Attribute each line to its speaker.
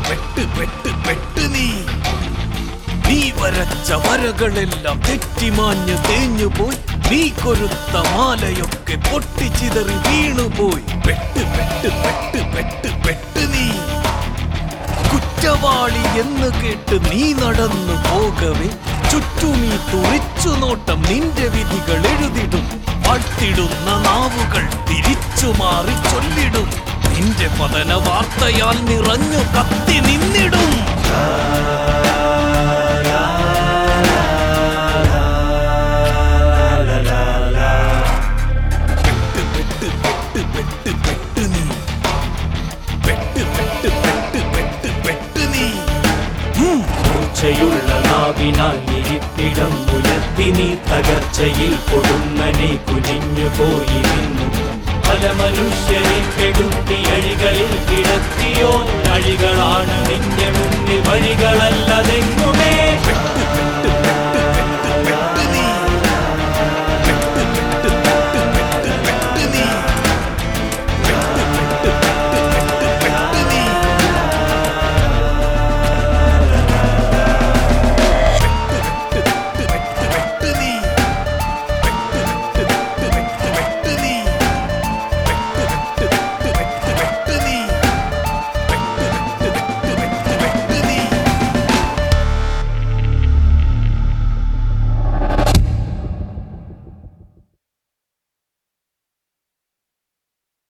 Speaker 1: പെട്ട് പെട്ട് പെട്ട് നീ നീ വരച്ച വരകളെല്ലാം തെറ്റിമാഞ്ഞ് തേഞ്ഞുപോയി. നീ കൊരുത്ത മാലയൊക്കെ പൊട്ടിച്ചിതറി വീണുപോയി. പെട്ട് പെട്ട് പെട്ട് പെട്ട് പെട്ട് നീ കുറ്റവാളി എന്ന് കേട്ട് നീ നടന്നു പോകവേ ചുറ്റുമീ തുറിച്ചു നോട്ടം നിന്റെ വിധികൾ എഴുതിടും. വാഴ്ത്തിടുന്ന നാവുകൾ തിരിച്ചു മാറി ചൊല്ലിടും. നിന്റെ പതന വാർത്തയാൽ നിറഞ്ഞു കത്തി നിന്നിടും. പെട്ട് പെട്ട് പെട്ട് പെട്ട് പെട്ട് നീ പെട്ട് പെട്ട് പെട്ട് പെട്ട് പെട്ട് നീ
Speaker 2: മൂർച്ചയുള്ള നാവിനാൽ ഇരിപ്പിടം ഉയർത്തി നീ തകർച്ചയിൽ കൊടുന്നനെ കുനിഞ്ഞു പോയി നിന്നു. പല മനുഷ്യരെ കെടുത്തി അഴികളിൽ കിടത്തിയോ അഴികളാണ് നിന്റെ മുന്നിൽ വഴികളല്ലതെങ്ങോ